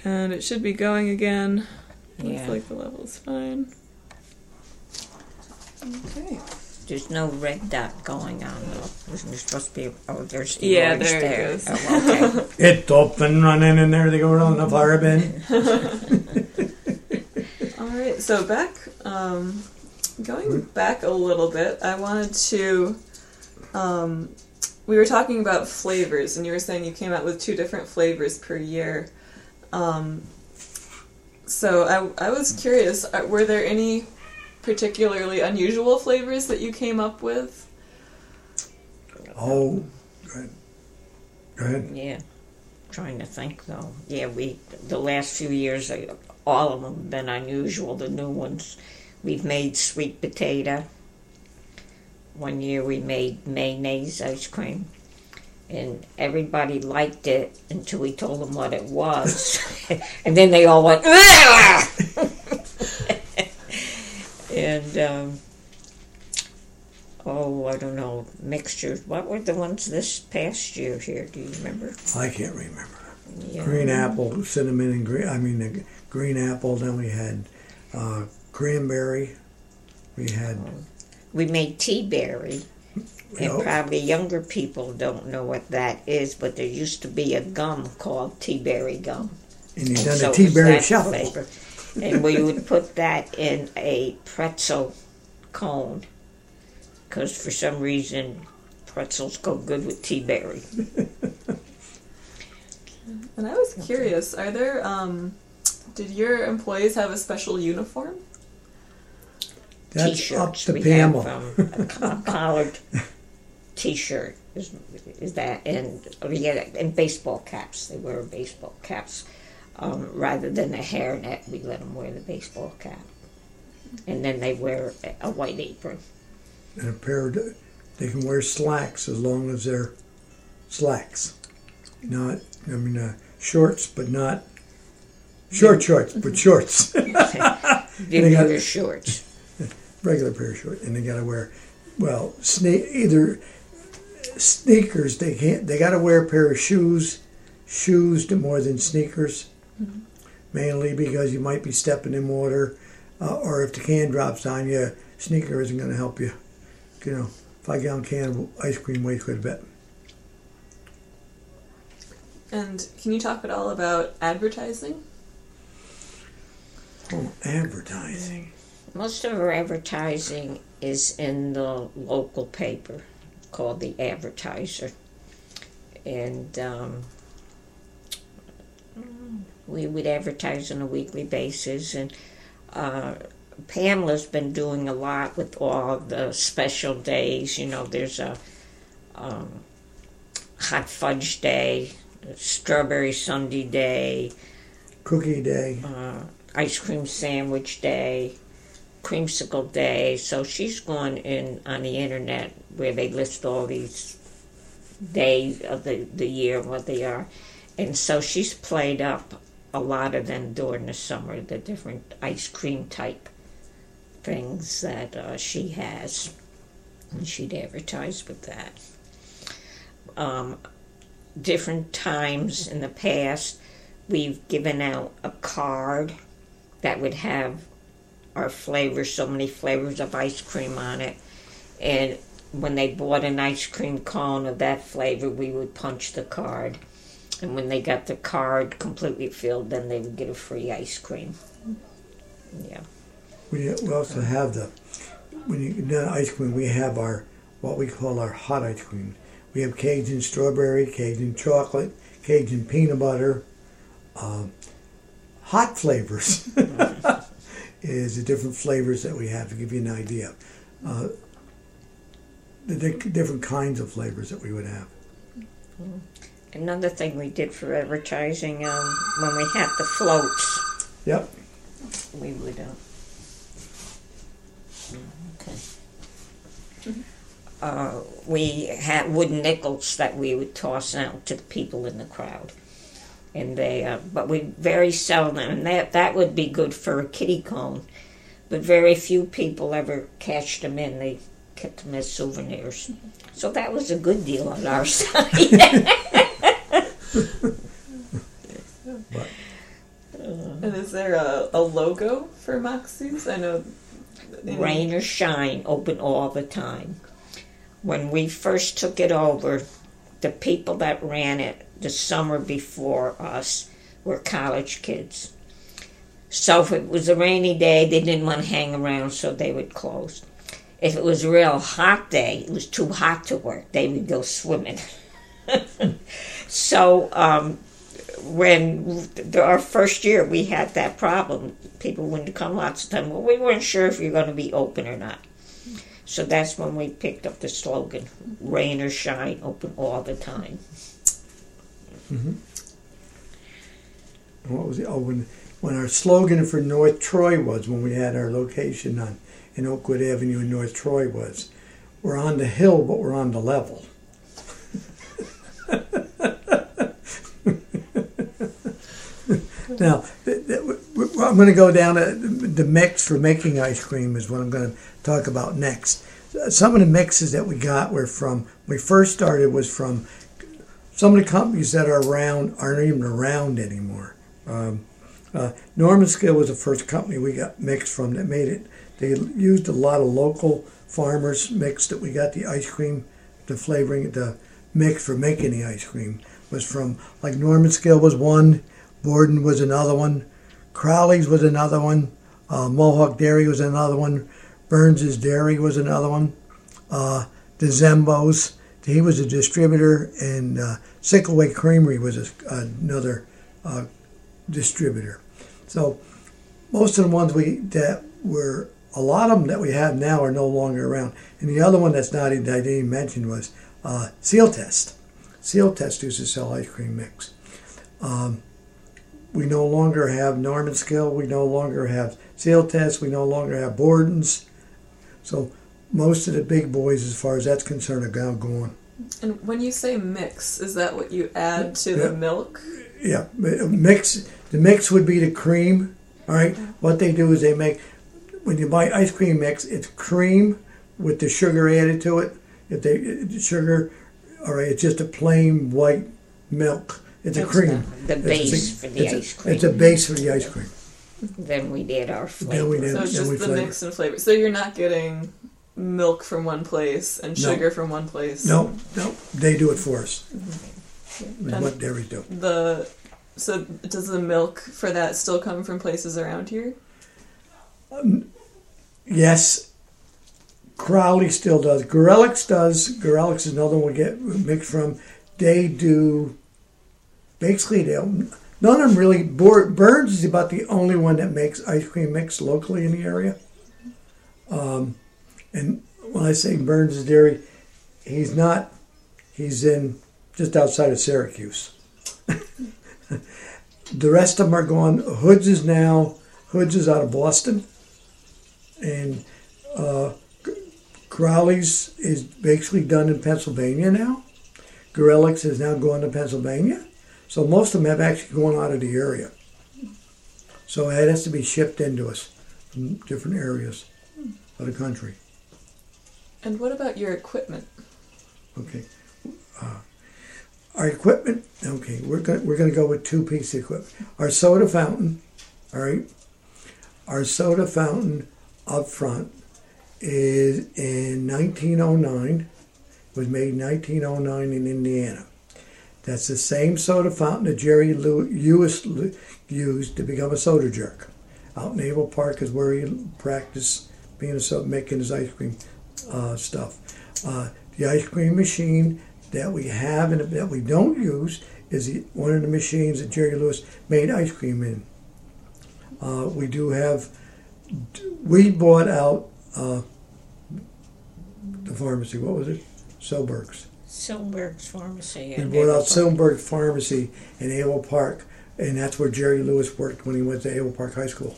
And it should be going again. Yeah. Looks like the level's fine. Okay. There's no red dot going on, though. There's supposed to be... Oh, there's the Yeah, orange there it there. goes. Oh, okay. It's up and running in there. They go around the fire bin. Alright, so going back a little bit, I wanted to, we were talking about flavors, and you were saying you came out with 2 different flavors per year. So I was curious, were there any particularly unusual flavors that you came up with? Oh, go ahead. Yeah. Trying to think, though. Yeah, the last few years, all of them have been unusual, the new ones. We've made sweet potato. One year we made mayonnaise ice cream. And everybody liked it until we told them what it was. And then they all went, "Ugh!" And, I don't know, mixtures. What were the ones this past year here? Do you remember? I can't remember. Yeah. Green apple, cinnamon, and green apple. Then we had cranberry. We made tea berry. And Oh. probably younger people don't know what that is, but there used to be a gum called tea berry gum. And you done So a tea it was berry that shuffle. flavor. And we would put that in a pretzel cone, because for some reason pretzels go good with tea berry. And I was curious, are there, did your employees have a special uniform? That's T-shirts. up to We Pamela. have a collared T-shirt is that, and baseball caps. They wear baseball caps rather than a hairnet. We let them wear the baseball cap, and then they wear a white apron. And they can wear slacks as long as they're slacks. Shorts, but not shorts, but shorts. Regular shorts. Regular pair of shorts, and they got to wear, either sneakers. They got to wear a pair of shoes more than sneakers, mainly because you might be stepping in water, or if the can drops on you, sneaker isn't going to help you. 5-gallon can of ice cream weighs quite a bit. And can you talk at all about advertising? Oh, advertising. Most of our advertising is in the local paper called The Advertiser. And we would advertise on a weekly basis. And Pamela's been doing a lot with all the special days. There's a hot fudge day, strawberry sundae day, Cookie day, ice cream sandwich day, creamsicle day. So she's gone in on the internet where they list all these days of the year, what they are. And so she's played up a lot of them during the summer, the different ice cream type things that she has. And she'd advertise with that. Different times in the past, we've given out a card that would have our flavors, so many flavors of ice cream on it. And when they bought an ice cream cone of that flavor, we would punch the card. And when they got the card completely filled, then they would get a free ice cream. Yeah. We also have when you do ice cream, we have what we call our hot ice cream. We have Cajun strawberry, Cajun chocolate, Cajun peanut butter, hot flavors. Is the different flavors that we have to give you an idea. The different kinds of flavors that we would have. Another thing we did for advertising, when we had the floats. Yep. We would, we had wooden nickels that we would toss out to the people in the crowd. And but we very seldom, and that would be good for a kiddie cone, but very few people ever cashed them in. They kept them as souvenirs. So that was a good deal on our side. is there a logo for Moxie's? I know. Rain or shine, open all the time. When we first took it over, the people that ran it the summer before us were college kids. So if it was a rainy day, they didn't want to hang around, so they would close. If it was a real hot day, it was too hot to work, they would go swimming. So when our first year we had that problem, people wouldn't come lots of time. Well, we weren't sure if you're going to be open or not. So that's when we picked up the slogan, rain or shine, open all the time. Mm-hmm. What was it? Oh, when our slogan for North Troy was, when we had our location in Oakwood Avenue in North Troy was, we're on the hill, but we're on the level. Now, I'm going to go down to the mix for making ice cream is what I'm going to talk about next. Some of the mixes that we got were from, when we first started, was from some of the companies that are around, aren't even around anymore. Norman Skill was the first company we got mixed from that made it. They used a lot of local farmers mix that we got the ice cream, the flavoring, the mix for making the ice cream was from, like Norman Skill was one, Borden was another one, Crowley's was another one, Mohawk Dairy was another one, Burns's Dairy was another one, DeZembo's, he was a distributor, and Sickleway Creamery was another distributor. So most of the ones that were, a lot of them that we have now are no longer around. And the other one that I didn't even mention was Seal Test. Seal Test used to sell ice cream mix. We no longer have Norman Skill. We no longer have Seal Test. We no longer have Borden's. So most of the big boys, as far as that's concerned, are now gone. And when you say mix, is that what you add to the milk? Yeah, mix. The mix would be the cream. All right. What they do is they make, when you buy ice cream mix, it's cream with the sugar added to it. If they sugar, all right, it's just a plain white milk. It's a cream. The base for the ice cream. It's a base for the ice cream. Then we did our flavor. So it's just the mix and flavor. So you're not getting milk from one place and sugar from one place. No, they do it for us. Mm-hmm. What dairies do. So does the milk for that still come from places around here? Yes. Crowley still does. Gorelick's does. Gorelick's is another one we get mixed from. They do. Basically, none of them really. Burns is about the only one that makes ice cream mix locally in the area. And when I say Burns' Dairy, he's not. He's in just outside of Syracuse. The rest of them are gone. Hood's is out of Boston, and Crowley's is basically done in Pennsylvania now. Gorelick's is now going to Pennsylvania. So most of them have actually gone out of the area. So it has to be shipped into us from different areas of the country. And what about your equipment? Okay. Our equipment, okay, we're going to go with two pieces of equipment. Our soda fountain, all right, our soda fountain up front is in 1909, was made in 1909 in Indiana. That's the same soda fountain that Jerry Lewis used to become a soda jerk. Out in Naval Park is where he practiced being making his ice cream stuff. The ice cream machine that we have and that we don't use is one of the machines that Jerry Lewis made ice cream in. We bought out the pharmacy. What was it? Silberg's. Silberg's Pharmacy. We bought out Silberg's Pharmacy in Abel Park, and that's where Jerry Lewis worked when he went to Abel Park High School.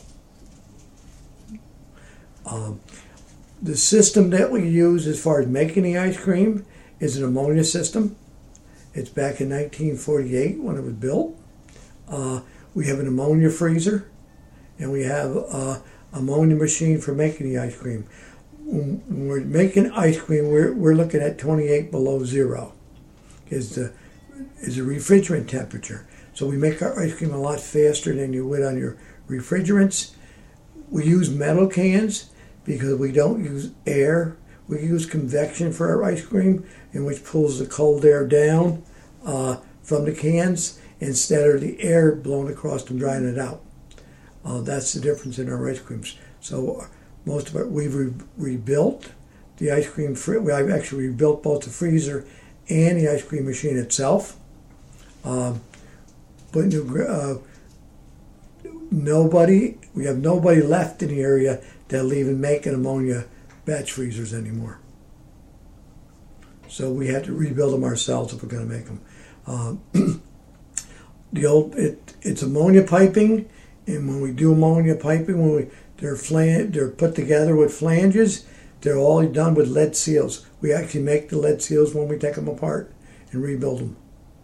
The system that we use as far as making the ice cream is an ammonia system. It's back in 1948 when it was built. We have an ammonia freezer, and we have an ammonia machine for making the ice cream. When we're making ice cream, we're looking at 28 below zero is the refrigerant temperature. So we make our ice cream a lot faster than you would on your refrigerants. We use metal cans because we don't use air. We use convection for our ice cream, in which pulls the cold air down from the cans instead of the air blowing across and drying it out. That's the difference in our ice creams. So most of it we've rebuilt the ice cream. I've actually rebuilt both the freezer and the ice cream machine itself. Put new. We have nobody left in the area that'll even make an ammonia batch freezers anymore. So we had to rebuild them ourselves if we're going to make them. It's ammonia piping, and when we do ammonia piping, they're put together with flanges. They're all done with lead seals. We actually make the lead seals when we take them apart and rebuild them.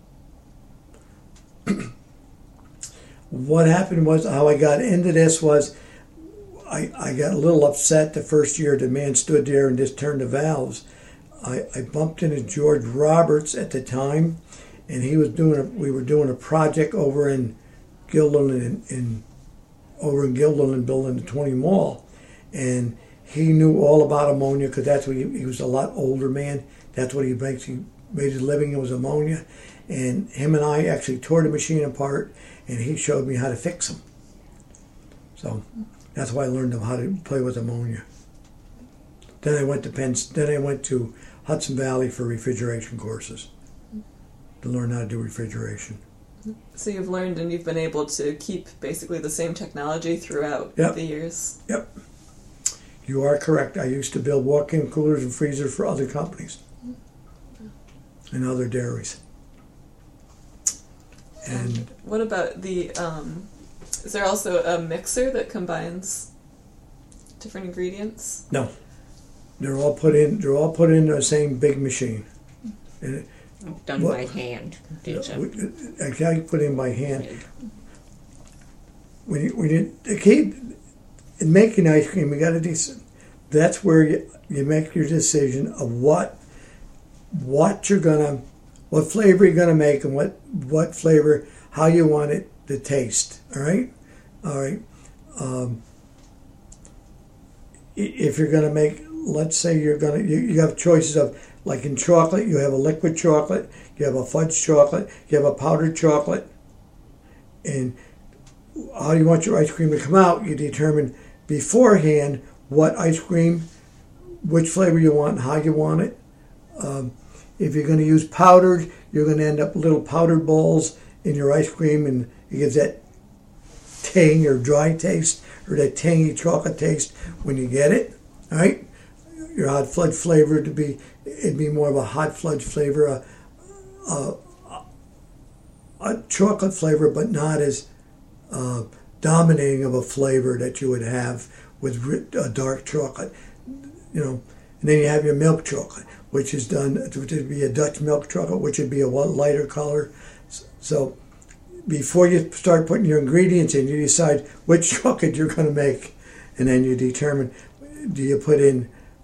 What happened was, how I got into this was, I got a little upset the first year the man stood there and just turned the valves. I bumped into George Roberts at the time, and we were doing a project over in Guilderland building the 20 Mall, and he knew all about ammonia because that's what he was a lot older man. That's what he made his living. It was ammonia, and him and I actually tore the machine apart, and he showed me how to fix them. So that's why I learned how to play with ammonia. Then I went to Hudson Valley for refrigeration courses to learn how to do refrigeration. So you've learned and you've been able to keep basically the same technology throughout the years. Yep. You are correct. I used to build walk-in coolers and freezers for other companies and other dairies. And what about the? Is there also a mixer that combines different ingredients? No, they're all put in the same big machine. And done by hand. Exactly, put in by hand. In making ice cream, that's where you make your decision of what flavor you're gonna make and what flavor, how you want it to taste. All right. If you're gonna make, let's say you have choices of, like in chocolate, you have a liquid chocolate, you have a fudge chocolate, you have a powdered chocolate, and how you want your ice cream to come out, you determine beforehand which flavor you want and how you want it. If you're going to use powdered, you're going to end up with little powdered balls in your ice cream, and it gives that tang or dry taste, or that tangy chocolate taste when you get it. All right, your hot fudge flavor it'd be more of a hot fudge flavor, a chocolate flavor, but not as dominating of a flavor that you would have with a dark chocolate. And then you have your milk chocolate, which is done to be a Dutch milk chocolate, which would be a lighter color. So before you start putting your ingredients in, you decide which chocolate you're going to make, and then you determine, do you put in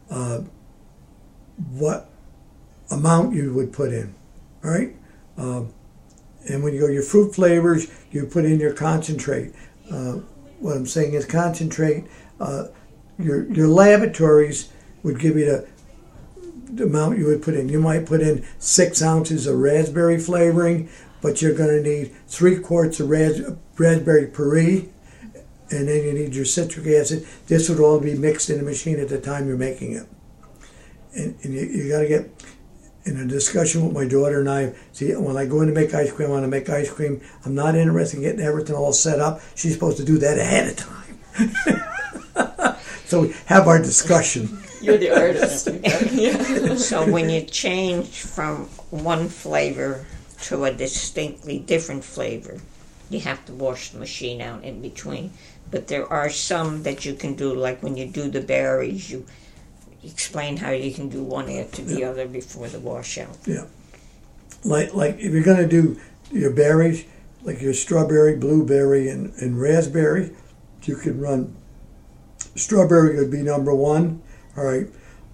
what amount you would put in, all right? And when you go your fruit flavors, you put in your concentrate. What I'm saying is concentrate. Your laboratories would give you the amount you would put in. You might put in 6 ounces of raspberry flavoring, but you're going to need 3 quarts of raspberry puree, and then you need your citric acid. This would all be mixed in the machine at the time you're making it. And you got to get in a discussion with my daughter and I. See, when I go in to make ice cream, I want to make ice cream. I'm not interested in getting everything all set up. She's supposed to do that ahead of time. So we have our discussion. You're the artist. Yeah. So when you change from one flavor to a distinctly different flavor, you have to wash the machine out in between. But there are some that you can do, like when you do the berries, you explain how you can do one after the other before the washout. Yeah. Like if you're going to do your berries, like your strawberry, blueberry, and raspberry, you can run. Strawberry would be number 1. All right.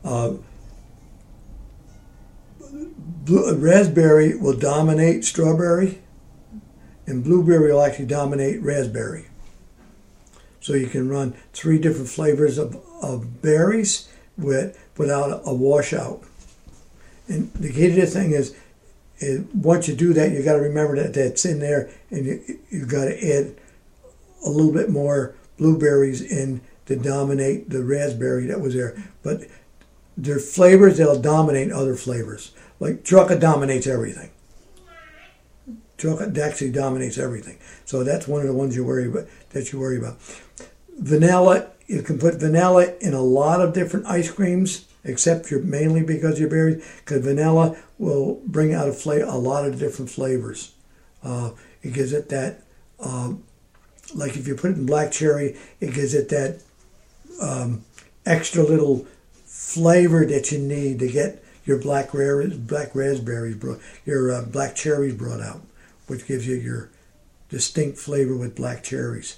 Raspberry will dominate strawberry, and blueberry will actually dominate raspberry. So you can run 3 different flavors of berries without a washout. And the key to the thing is once you do that, you got to remember that that's in there, and you got to add a little bit more blueberries in to dominate the raspberry that was there. But there are flavors that'll dominate other flavors. Like chocolate dominates everything. Chocolate actually dominates everything. So that's one of the ones you worry about. Vanilla, you can put vanilla in a lot of different ice creams, except mainly because you're berries, because vanilla will bring out a lot of different flavors. It gives it that, like if you put it in black cherry, it gives it that extra little flavor that you need to get your black raspberries, your black cherries brought out, which gives you your distinct flavor with black cherries.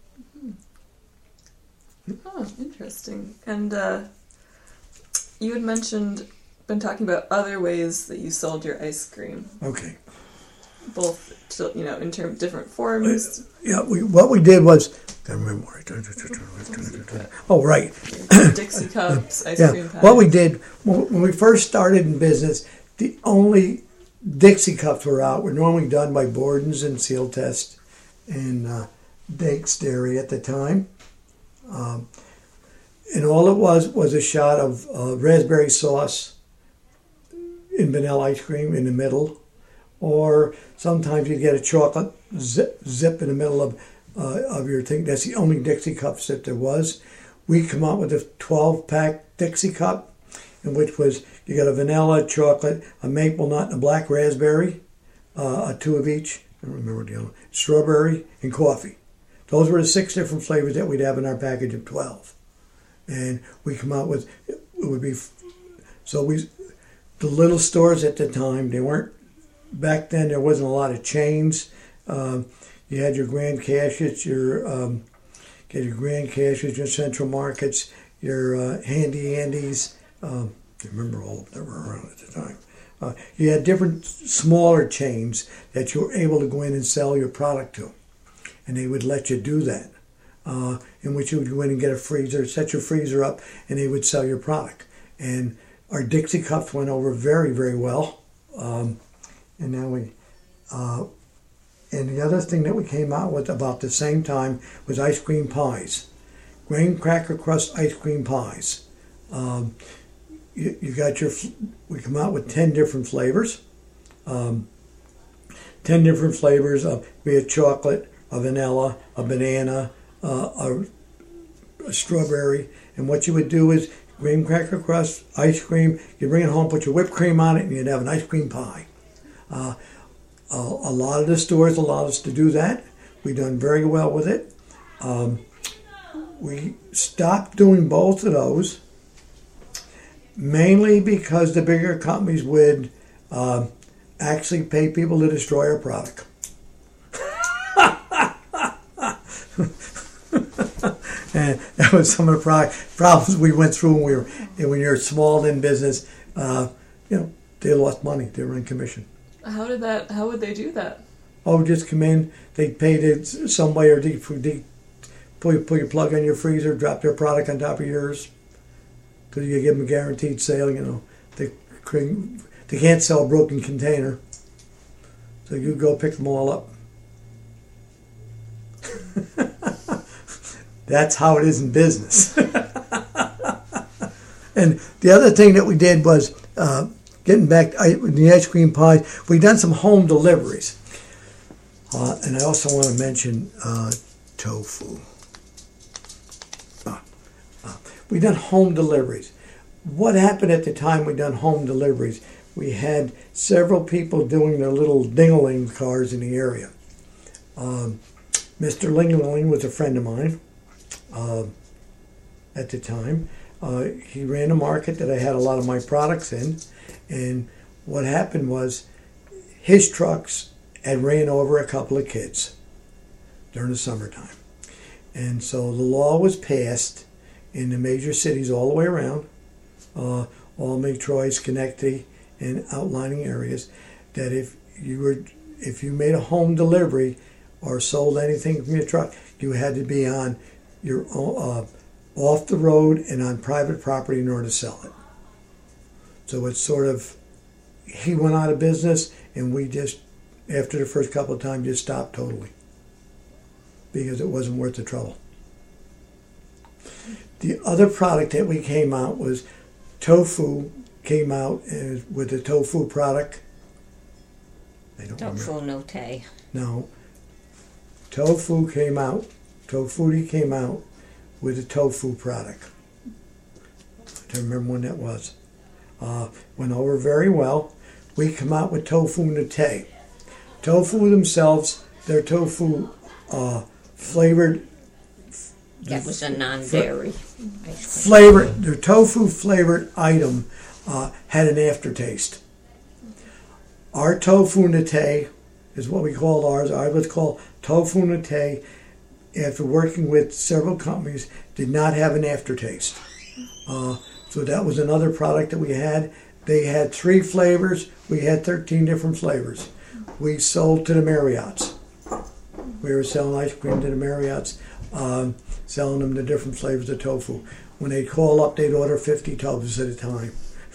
Oh, interesting. And you had been talking about other ways that you sold your ice cream. Okay. Both, in terms of different forms. Yeah, what we did was, I remember. Oh, right. Dixie cups, ice cream pies. What we did when we first started in business, the only Dixie cups were out. Were normally done by Borden's and Seal Test and Dake's Dairy at the time. And all it was a shot of raspberry sauce in vanilla ice cream in the middle, or sometimes you'd get a chocolate zip in the middle of your thing. That's the only Dixie cups that there was. We come out with a 12-pack Dixie cup, in which was you got a vanilla, chocolate, a maple nut, and a black raspberry, 2 of each. I don't remember the other one. Strawberry and coffee. Those were the 6 different flavors that we'd have in our package of 12. And we come out with, it would be, the little stores at the time, they weren't, back then there wasn't a lot of chains. You had your Grand Cashes, your Central Markets, your Handy Andes. I remember all of them were around at the time. You had different smaller chains that you were able to go in and sell your product to. And they would let you do that, in which you would go in and get a freezer, set your freezer up, and they would sell your product. And our Dixie cups went over very, very well. And then and the other thing that we came out with about the same time was ice cream pies, graham cracker crust ice cream pies. You got we come out with 10 different flavors. 10 different flavors of, be it chocolate, a vanilla, a banana, a strawberry. And what you would do is graham cracker crust, ice cream, you bring it home, put your whipped cream on it, and you'd have an ice cream pie. A lot of the stores allowed us to do that. We've done very well with it. We stopped doing both of those, mainly because the bigger companies would actually pay people to destroy our product. And that was some of the problems we went through when you're small in business. They lost money. They were in commission. How would they do that? Oh, just come in. They paid somebody or pull your plug on your freezer, drop their product on top of yours, because you give them a guaranteed sale. They can't sell a broken container, so you go pick them all up. That's how it is in business. And the other thing that we did was, getting back to the ice cream pies, we've done some home deliveries. And I also want to mention tofu. We've done home deliveries. What happened at the time we done home deliveries? We had several people doing their little ding-a-ling cars in the area. Mr. Ling-a-ling was a friend of mine at the time. He ran a market that I had a lot of my products in. And what happened was his trucks had ran over a couple of kids during the summertime. And so the law was passed in the major cities all the way around, Albany, Troy, Schenectady, and outlying areas, that if you made a home delivery or sold anything from your truck, you had to be on you're off the road and on private property in order to sell it. So it's sort of, he went out of business, and we just, after the first couple of times, just stopped totally because it wasn't worth the trouble. The other product that we came out was Tofu came out with the tofu product. I don't Tofu remember. no te. No. Tofuti came out with a tofu product. I don't remember when that was. Went over very well. We come out with tofu nate. Tofu themselves, they're tofu flavored. That was a non-dairy ice Flavored, their tofu flavored item had an aftertaste. Our tofu nate is what we called ours. I was called tofu nate. After working with several companies, did not have an aftertaste. So that was another product that we had. They had 3 flavors. We had 13 different flavors. We sold to the Marriotts. We were selling ice cream to the Marriotts, selling them the different flavors of tofu. When they'd call up, they'd order 50 tubs at a time.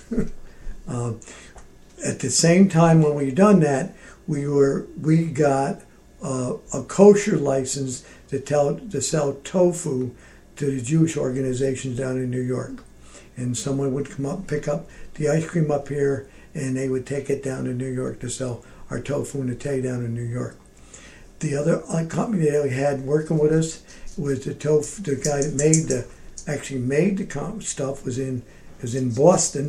At the same time, when we done that, we got a kosher license to sell tofu to the Jewish organizations down in New York. And someone would come up, pick up the ice cream up here, and they would take it down to New York to sell our tofu nate down in New York. The other company that we had working with us was the guy that actually made the stuff was in Boston.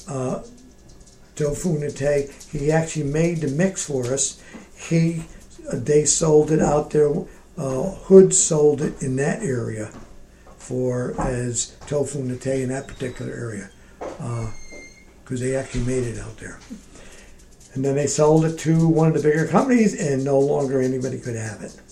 Tofu nate. He actually made the mix for us. They sold it out there. Hood sold it in that area as tofu nate in that particular area because they actually made it out there. And then they sold it to one of the bigger companies, and no longer anybody could have it.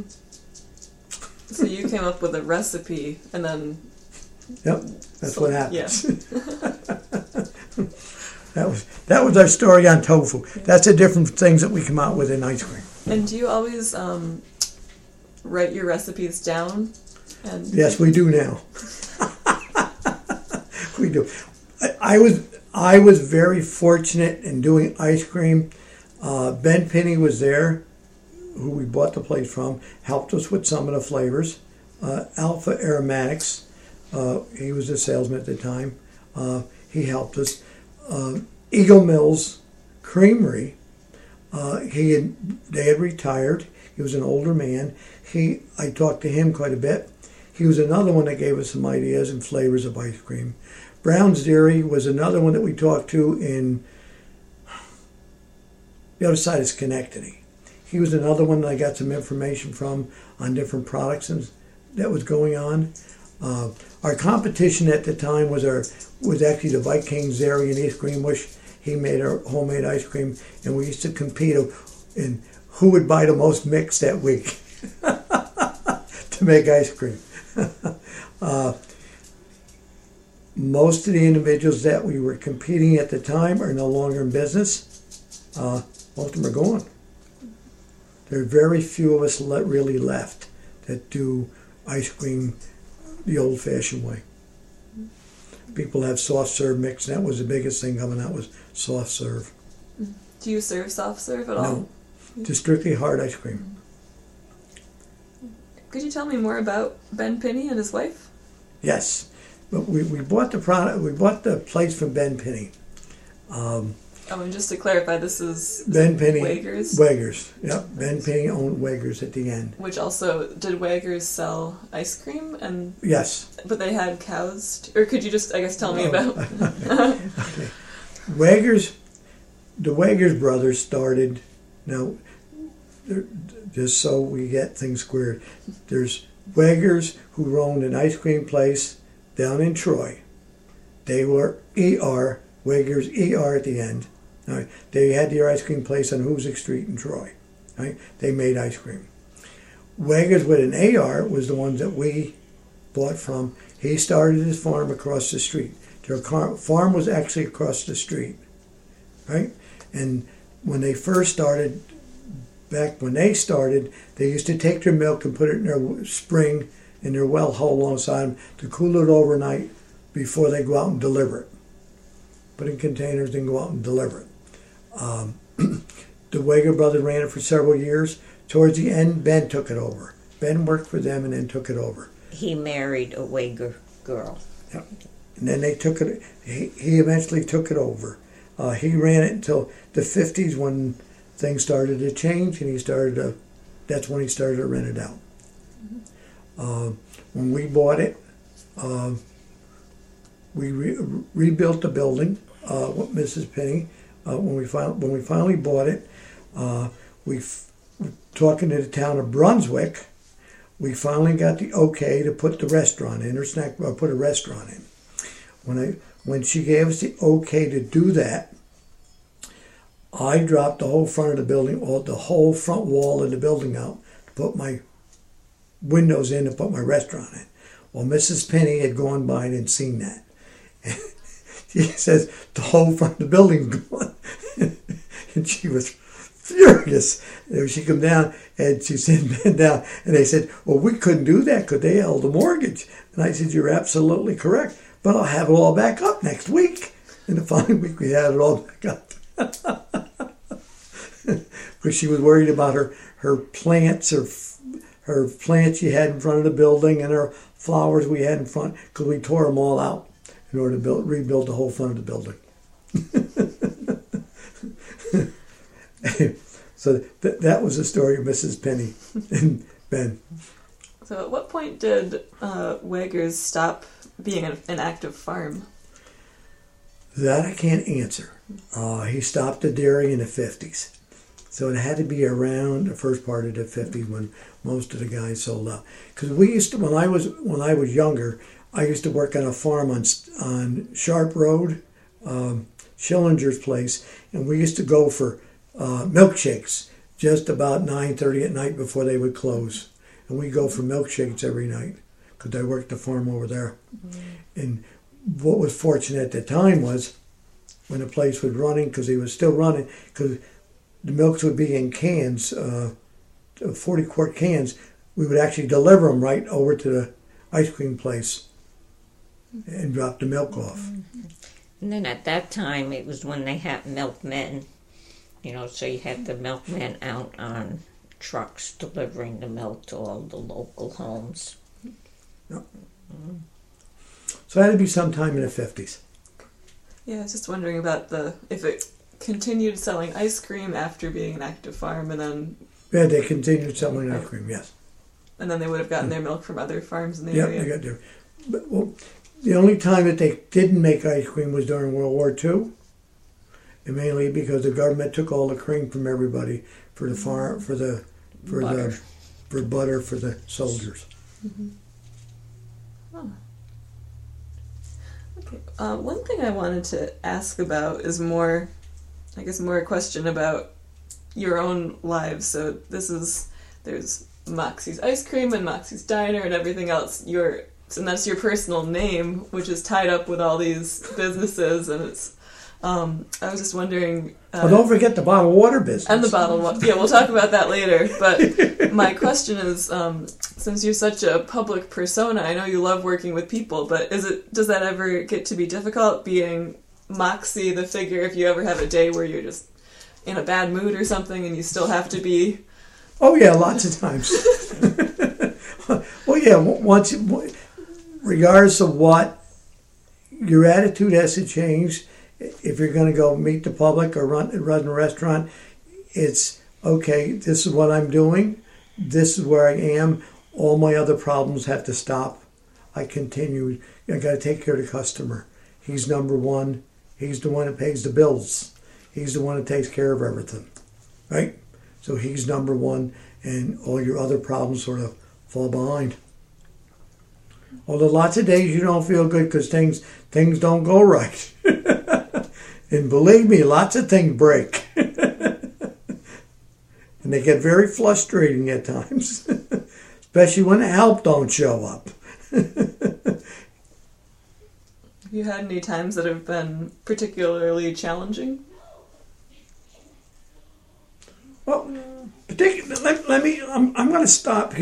So you came up with a recipe, and then... Yep, that's what happens. Yeah. That was our story on tofu. That's the different things that we come out with in ice cream. And do you always write your recipes down? Yes, we do now. We do. I was very fortunate in doing ice cream. Ben Pinney was there, who we bought the place from, helped us with some of the flavors. Alpha Aromatics, he was a salesman at the time. He helped us. Eagle Mills Creamery, they had retired. He was an older man. I talked to him quite a bit. He was another one that gave us some ideas and flavors of ice cream. Brown's Dairy was another one that we talked to in the other side of Schenectady. He was another one that I got some information from on different products that was going on. Our competition at the time was actually the Vikings Dairy and East Greenbush. He made our homemade ice cream, and we used to compete in who would buy the most mix that week to make ice cream. Most of the individuals that we were competing at the time are no longer in business. Most of them are gone. There are very few of us really left that do ice cream the old-fashioned way. People have soft serve mix. That was the biggest thing coming out was soft serve. Do you serve soft serve at all? No, just strictly hard ice cream. Could you tell me more about Ben Pinney and his wife? Yes, but we bought the product. We bought the place from Ben Pinney. And just to clarify, this is Ben Pinney. Waggers? Waggers, yep. Ben Pinney owned Waggers at the end. Which also, did Waggers sell ice cream? Yes. But they had cows? Or could you just, I guess, tell me about... Okay. Waggers, the Waggers brothers started, now, just so we get things squared, there's Waggers who owned an ice cream place down in Troy. They were ER, Waggers ER at the end. Right. They had their ice cream place on Hoosick Street in Troy. Right. They made ice cream. Waggers with an AR was the ones that we bought from. He started his farm across the street. Their farm was actually across the street. Right? And when they first started, back when they started, they used to take their milk and put it in their spring in their well hole alongside them to cool it overnight before they go out and deliver it. Put in containers and go out and deliver it. The Wager brothers ran it for several years. Towards the end, Ben took it over. Ben worked for them and then took it over. He married a Wager girl. Yep. And then they took it. He eventually took it over. He ran it until the 50s when things started to change, and that's when he started to rent it out. When we bought it, we rebuilt the building with Mrs. Penny. When we finally bought it, talking to the town of Brunswick, we finally got the okay to put the restaurant in, or put a restaurant in. When she gave us the okay to do that, I dropped the whole front of the building, the whole front wall of the building out to put my windows in to put my restaurant in. Well, Mrs. Penny had gone by and seen that. She says, the whole front of the building gone. And she was furious. She come down and she sent Ben down, and they said, well, we couldn't do that because they held a mortgage. And I said, you're absolutely correct, but I'll have it all back up next week. And the following week we had it all back up. Because she was worried about her plants, her plants she had in front of the building, and her flowers we had in front, because we tore them all out in order to rebuild the whole front of the building. So that was the story of Mrs. Penny and Ben. So at what point did Wager's stop being an active farm? That I can't answer. He stopped the dairy in the 50s. So it had to be around the first part of the 50s when most of the guys sold out. Because we used to, when I was younger, I used to work on a farm on Sharp Road, Schillinger's place, and we used to go for milkshakes just about 9:30 at night before they would close. And we'd go for milkshakes every night because I worked the farm over there. Mm-hmm. And what was fortunate at the time was when the place was running, because he was still running, because the milks would be in cans, 40-quart cans, we would actually deliver them right over to the ice cream place and drop the milk off. And then at that time, it was when they had milkmen, so you had the milkmen out on trucks delivering the milk to all the local homes. Yep. Mm-hmm. So that had to be sometime in the 50s. Yeah, I was just wondering about if it continued selling ice cream after being an active farm, and then... Yeah, they continued selling ice cream, yes. And then they would have gotten their milk from other farms in the area. Yeah, they got their... But, well, the only time that they didn't make ice cream was during World War II, and mainly because the government took all the cream from everybody for the farm, for butter for the soldiers. Mm-hmm. Oh. Okay. One thing I wanted to ask about is more a question about your own lives. So there's Moxie's Ice Cream and Moxie's Diner and everything else. And that's your personal name, which is tied up with all these businesses, and it's. I was just wondering. Don't forget the bottled water business. And the bottled water. Yeah, we'll talk about that later. But my question is, since you're such a public persona, I know you love working with people, but does that ever get to be difficult being Moxie, the figure, if you ever have a day where you're just in a bad mood or something and you still have to be... Oh, yeah, lots of times. Well, yeah, regardless of what, your attitude has to change. If you're going to go meet the public or run a restaurant, it's, okay, this is what I'm doing. This is where I am. All my other problems have to stop. I continue. I got to take care of the customer. He's number one. He's the one that pays the bills. He's the one that takes care of everything, right? So he's number one, and all your other problems sort of fall behind. Although lots of days you don't feel good because things don't go right. And believe me, lots of things break. And they get very frustrating at times. Especially when the help don't show up. Have you had any times that have been particularly challenging? Well, I'm going to stop here.